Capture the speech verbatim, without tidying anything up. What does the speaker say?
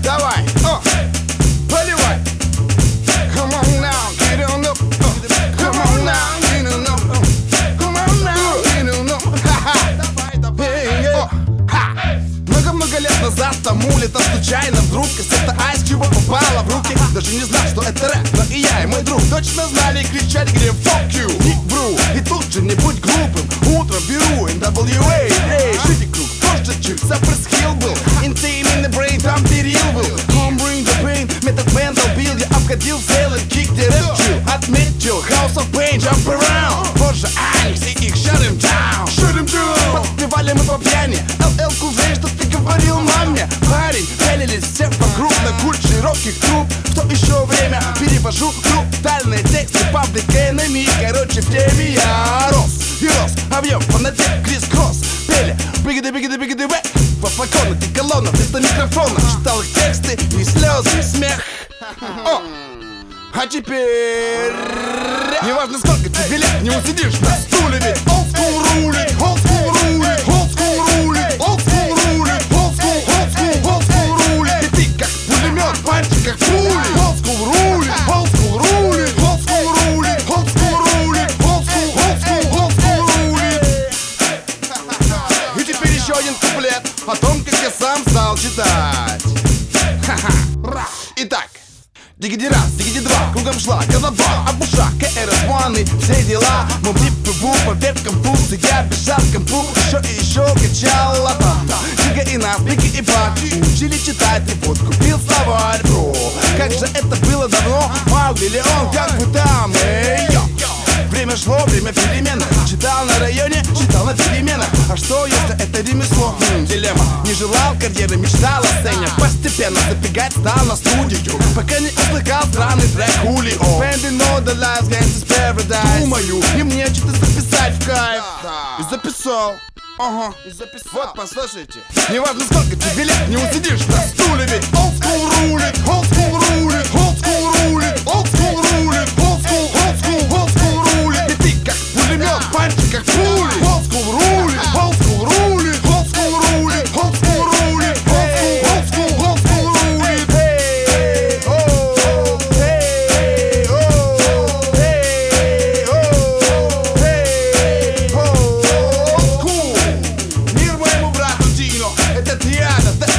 Давай, о, поливай. Come on now, get on up. uh, Come on now, get on up. uh, Come on now, get on up. Ха-ха. Эй, эй. О, ха. Много-много лет назад тому лето случайно вдруг кассета Ice Cube попала в руки. Даже не знал, что это рэп, но и я, и мой друг точно знали и кричали, где fuck you, не вру. И тут же не будь глупым, утром беру эн дабл ю эй, эй, жить круг, позже чуть запрысхил был. Интимный брейн, там перил был. Home bring the pain, метод мен долбил. Я обходил целый кик, где рэп чил. Отметил House of Pain, jump around. Позже Аникс и их shut him down. Shut him down. Подпевали мы по пьяни, эл эл Cool J, что ты говорил маме? Парень, пялились все вокруг на культ широких труб. В то еще время перевожу брутальные тексты Public Enemy. Короче, в теме я рос и рос. Объем, фанатик, крис-кросс. Пели бигиды, бигиды, бигиды, бэк. Во флаконах и колоннах вместо микрофона. Читал их тексты, и слезы, и смех. О! А теперь... Неважно сколько тебе лет, не усидишь на стуле. Ведь old school рулит, old school рулит, old school рулит, old school рулит, old school, old school, old school рулит. И ты как пулемет, пальчик как пули. Old school рулит, old school рулит, old school рулит, old school рулит, old school, old school, old school рулит. И теперь еще один куплет о том, как я сам стал читать. Ха-ха. Итак. Дигиди раз, дигиди два, кругом шла голова, а в ушах ка эр эс один и все дела. Мол, плыву по веткам пусты, я бежал к компу, еще и еще качал лопата. Дига и нас, Бики и Баки учили читать, и вот купил словарь, бро. Как же это было давно, Маугли ли он, как вы там, эй, йо. Время шло, время перемен. Читал на районе, читал на переменах. А что, если это ремесло? Хм, дилемма. Не желал карьеры, мечтал о сцене. Постепенно забегать стал на студию, пока не услыхал странный трек Хулио. Spending all the lives, gangsters paradise. Думаю, и мне что-то записать в кайф. И записал. Ага, и записал. Вот, послушайте. Неважно сколько тебе лет, не усидишь на стуле. Ведь old school рулит, old school рулит, old school рулит, old school рулит, old school, old school, old school рулит. И ты как пулемет, пальчик как пули. Old school рулит, old school рулит, old school рулит, old school рулит, old school, old school, old school рулит. Эй, о, эй, о, эй, о, эй, о, old school. Мир моему брату Дино, это триада,